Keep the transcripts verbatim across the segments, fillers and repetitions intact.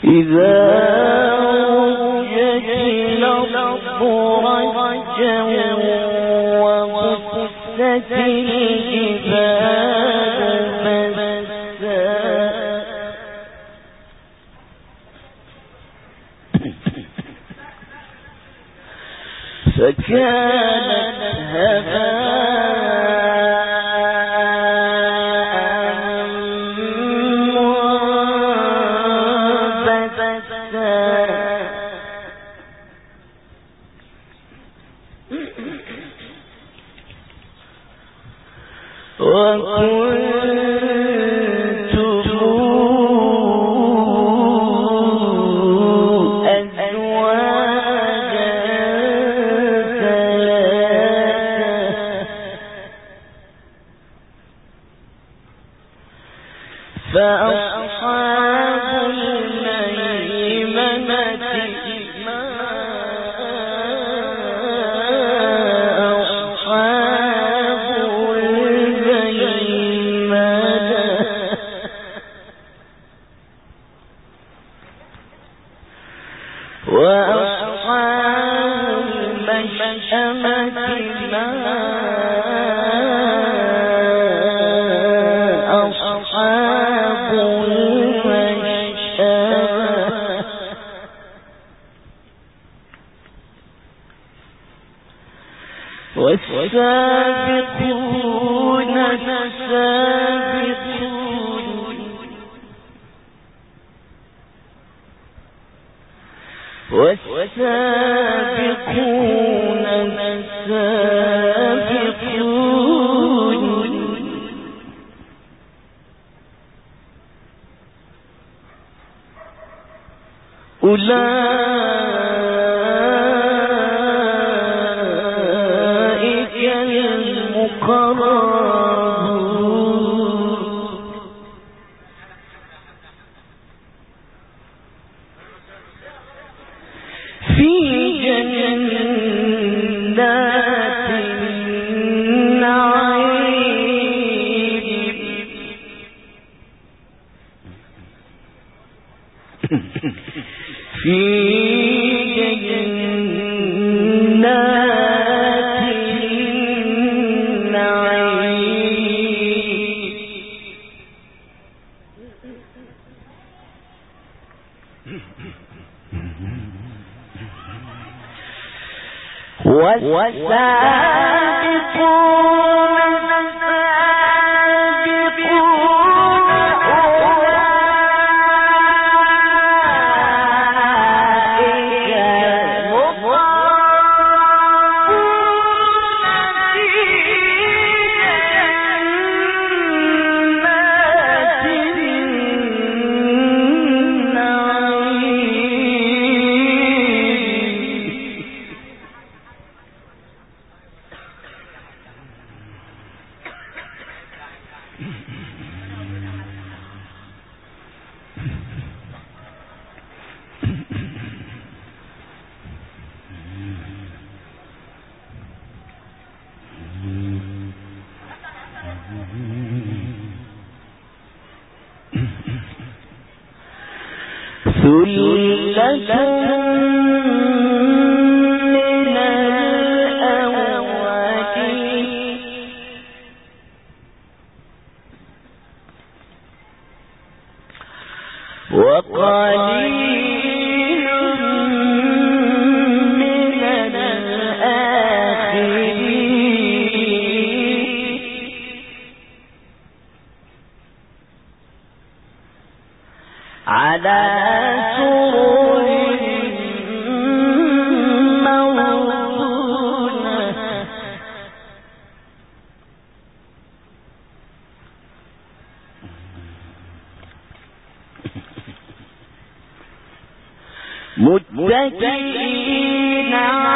متكئين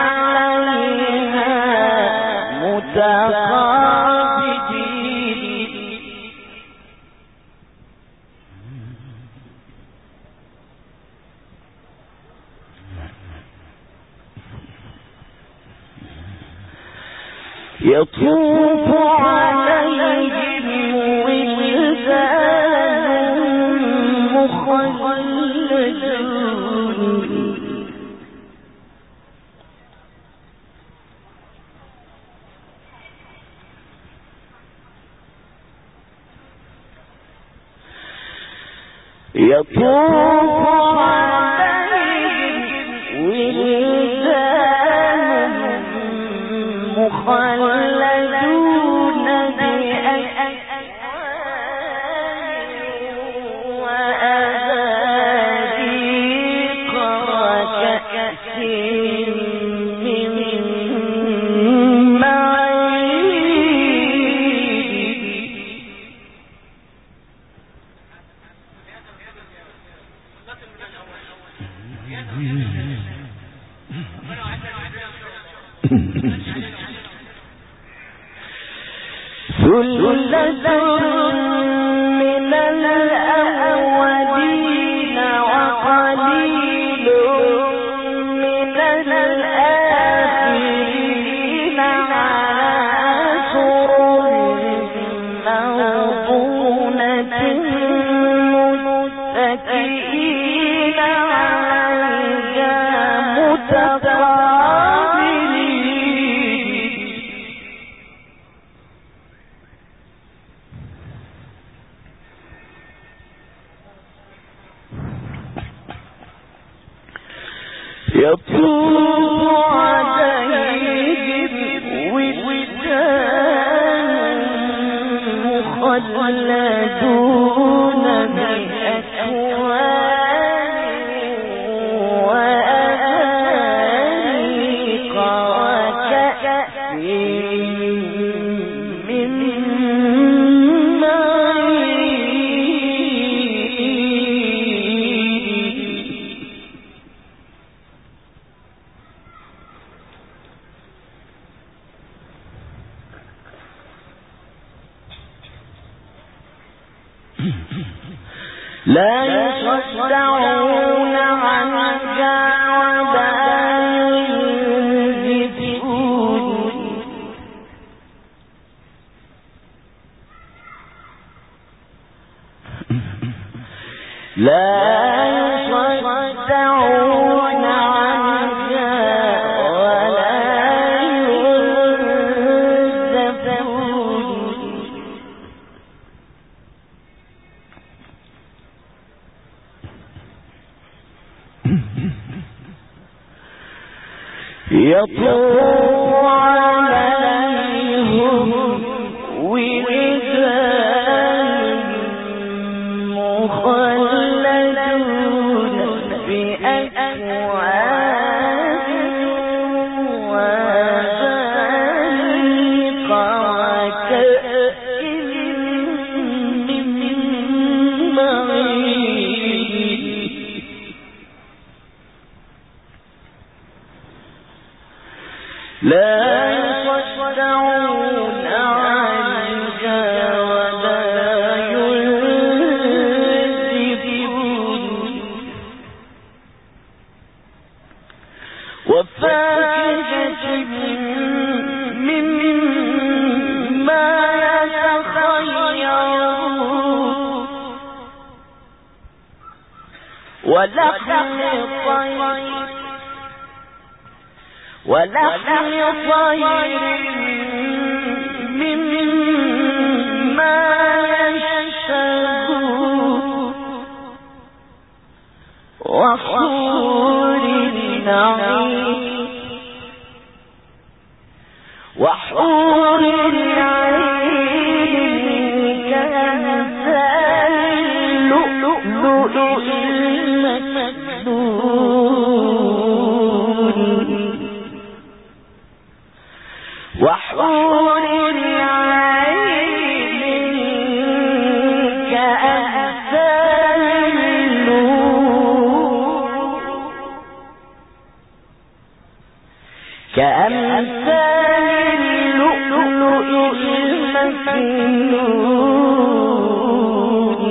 عليها متقابلين يطوف عليهم ولدان مخلدون يطوف عليهم ولدان مخلدون بأكواب وأباريق وكأس من ثلة من الأولين وقليل من الآخرين على سرر موضونة متكئين عليها متقابلين يطوف عليهم ولدان مخلدون بأكواب وأباريق وكأس من لا يصدعون عنها ولا ينزفون لا يصدعون عنها ولا ينزفون يطوف عليهم ولدان مخلدون بأكواب وأباريق وكأس من معين لا يصدعون عنها ولا ينزفون وفاكهة مما يتخيرون ولحم طير ولحم طير مما يشتهون وحور العين وحور العين كأمثال اللؤلؤ المكنون وحور العين كأمثال اللؤلؤ كأمثال اللؤلؤ المكنون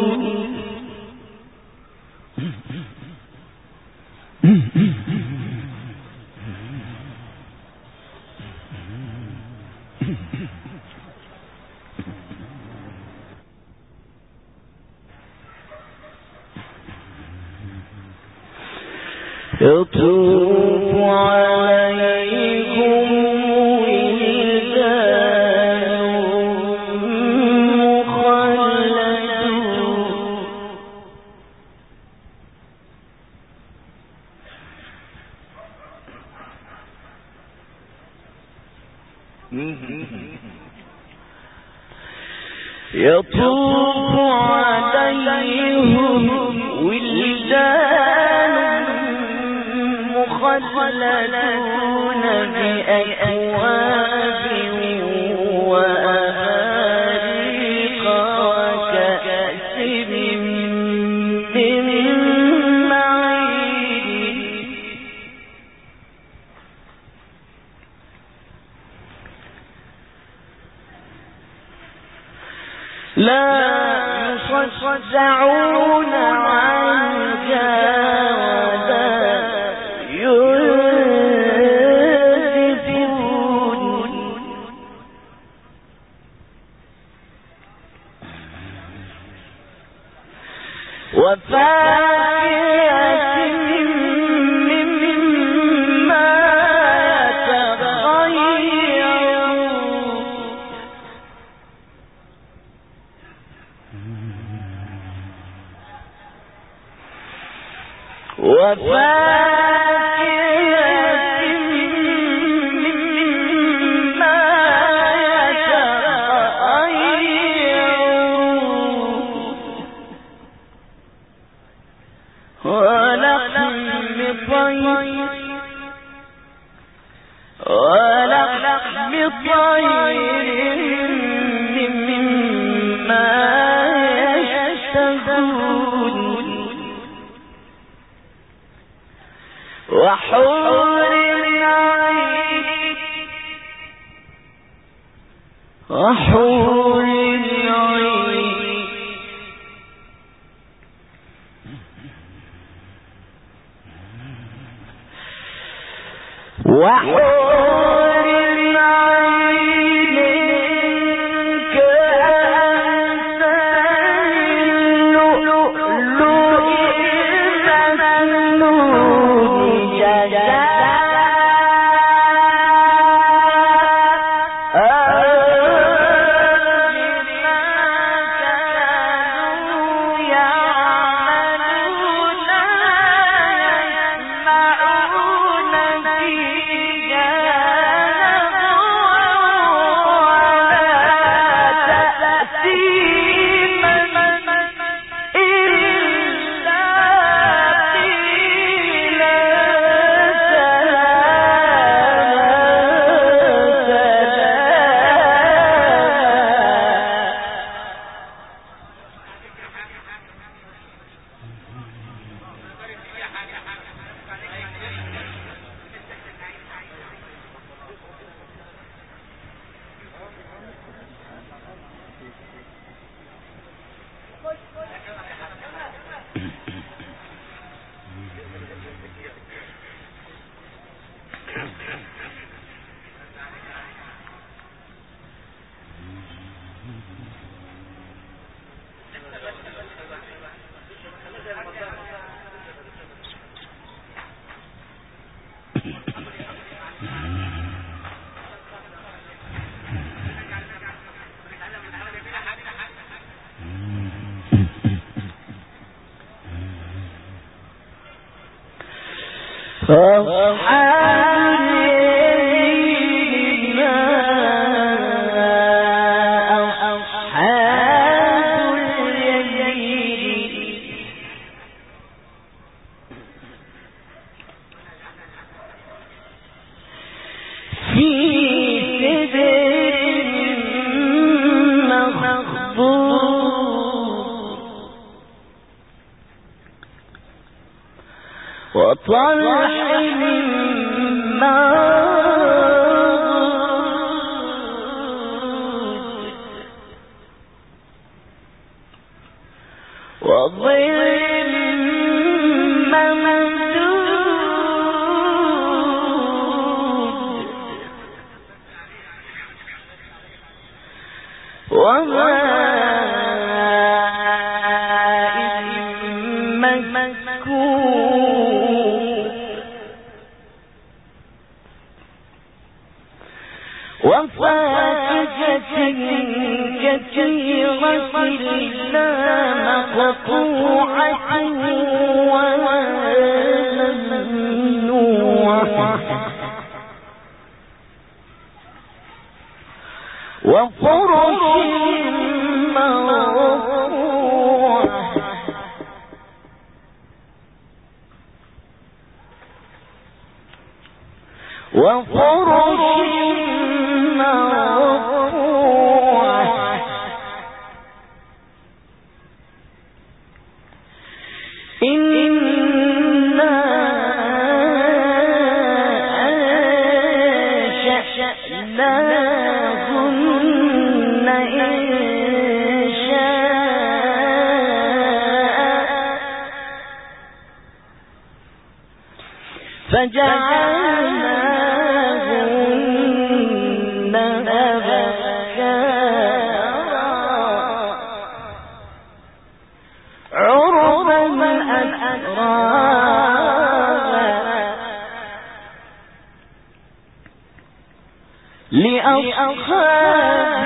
يطوف عليكم ولدان مخلدون عليهم ولدان مخلدون بأكواب وأباريق وكأس من معين لا يصدعون عنها ولا ينزفون وفاكهة مما يتخيرون وفاكهة مما يتخيرون ولحم طير ولحم طير مما يشتهون وحور العين وحور العين وحور العين كأمثال اللؤلؤ المكنون أصحاب اليمين ما أصحاب اليمين في سدر مخضود وطلح منضود وظل ممدود وماء مسكوب وفاكهة كثيرة لا مقطوعة ولا ممنوعة وفرش مرفوعة فجعلناهن أبكارا عربا أترابا لأصحاب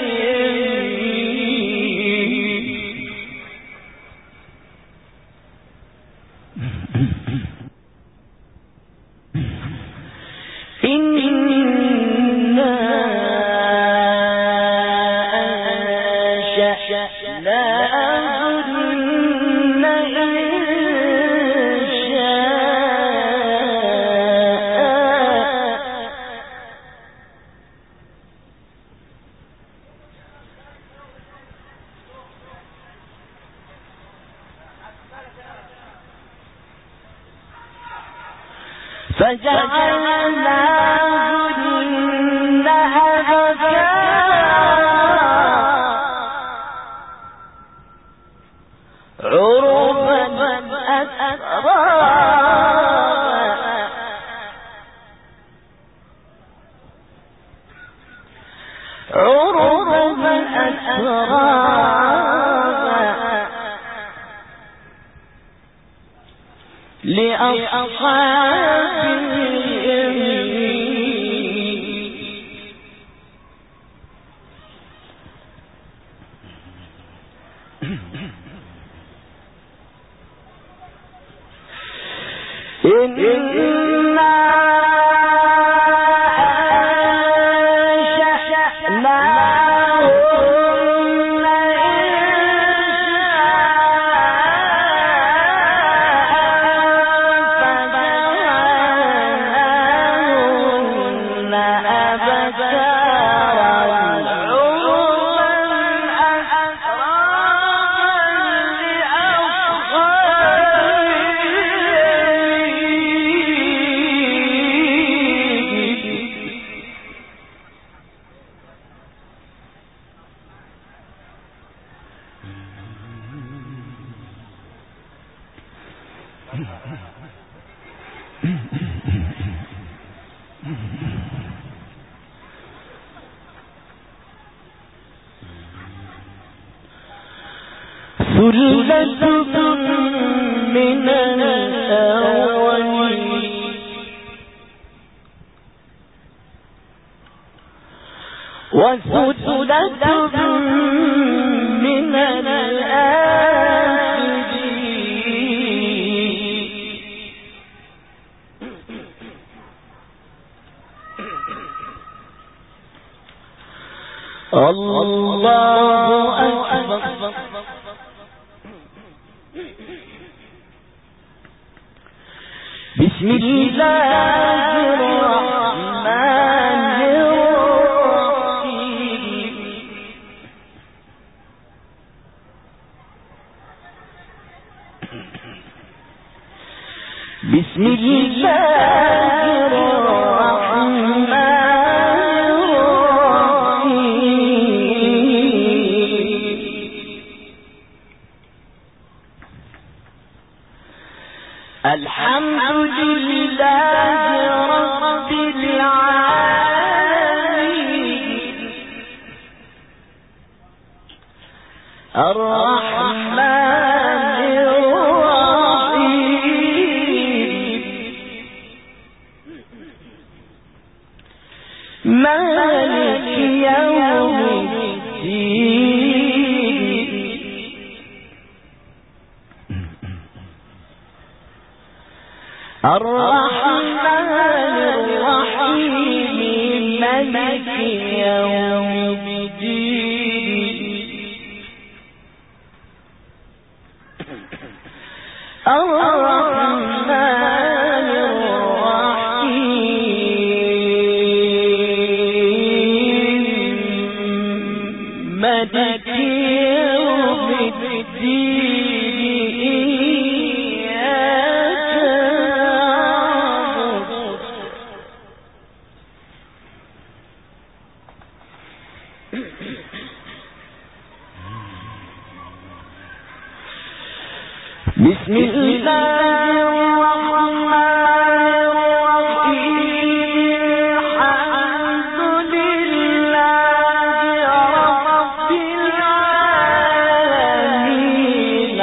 فجعلناهن أبكارا عربا أترابا عربا أترابا لأصحاب إنا أنشأناهن إنشاء فجعلناهن أبكارا عربا ثلة من الأولين وثلة من الآخرين الله أكبر. بسم الله الرحمن الرحيم. بسم الله الرحمن الحمد لله رب العالمين الرحمن الرحيم مالك يوم الدين الرحمن الرحيم مالك يوم الدين الرحمن الرحيم بسم الله الرحمن الرحيم الحمد لله رب العالمين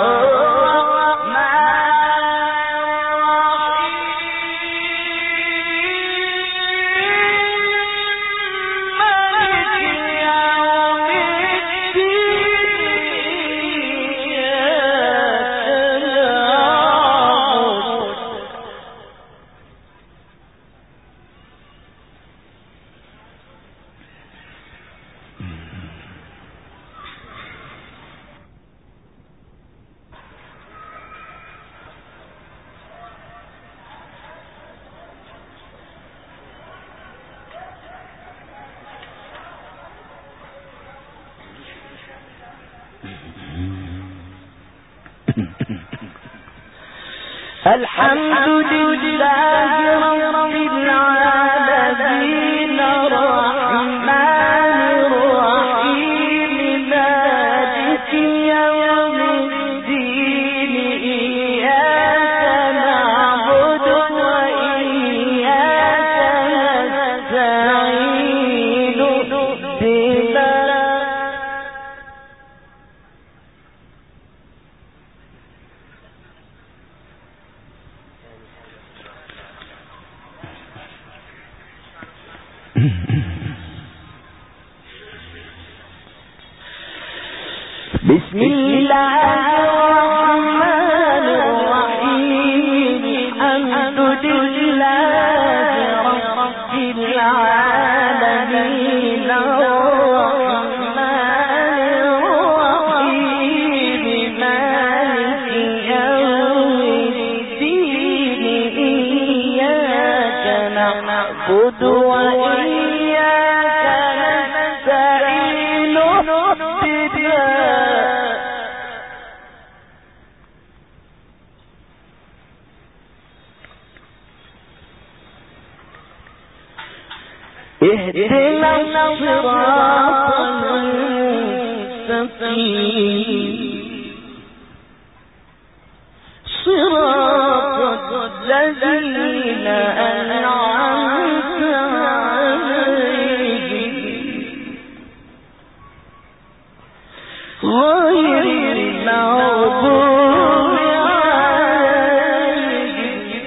الحمد لله رب العالمين الرحمن الرحيم مالك يوم الدين إياك نعبد وإياك نستعين بسم الله الرحمن الرحيم الحمد لله رب العالمين الرحمن الرحيم مالك يوم الدين إياك نعبد وإياك نستعين اهدنا الصراط المستقيم صراط الذين أنعمت عليهم غير المغضوب عليهم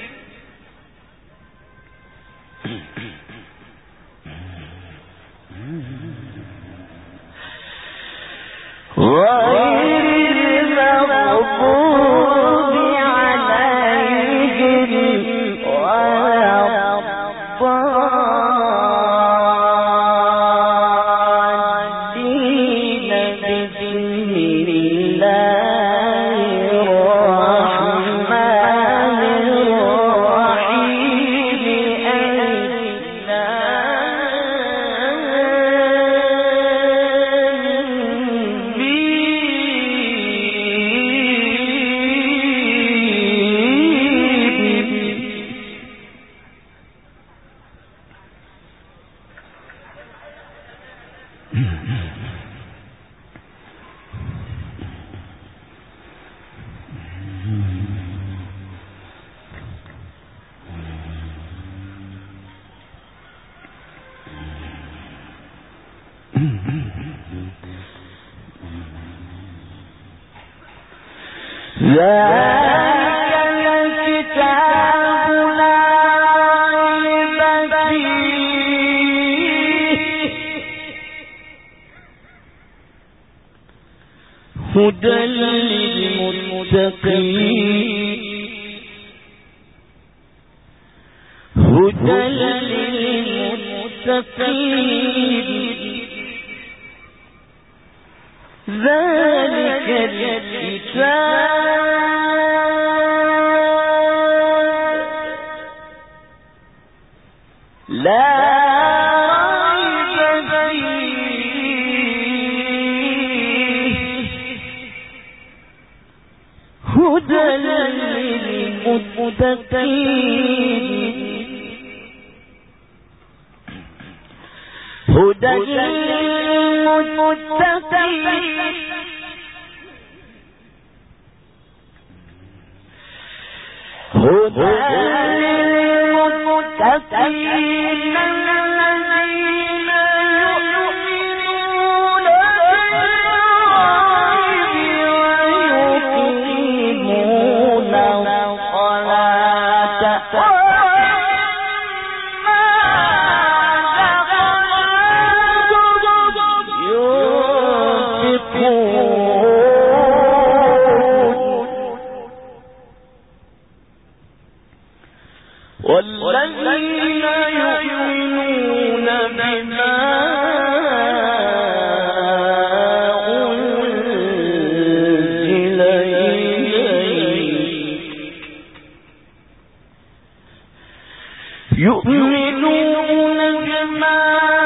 ذلك الكتاب لا ريب فيه هدى للمتقين هدى للمتقين ذلك الكتاب لا ريب فيه هدى للمتقين هدى للمتقين هدى للمتقين الذين يؤمنون بالغيب ويقيمون الصلاة والذين يؤمنون بما أنزل إليك يؤمنون بما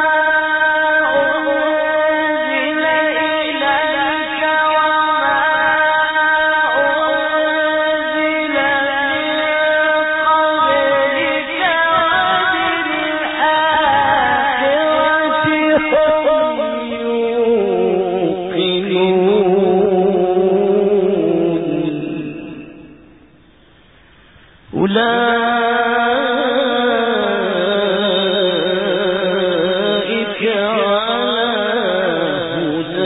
أولئك على هدى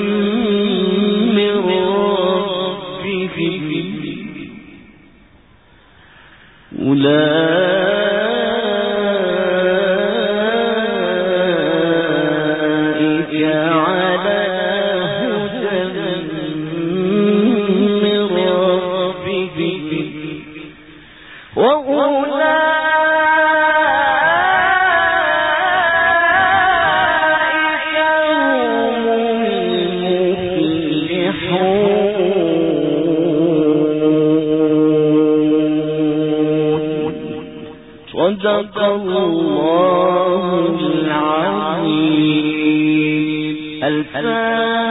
من ربهم أولئك على هدى من ربهم وأولئك هم المفلحون صدق الله العظيم. الفاتحة.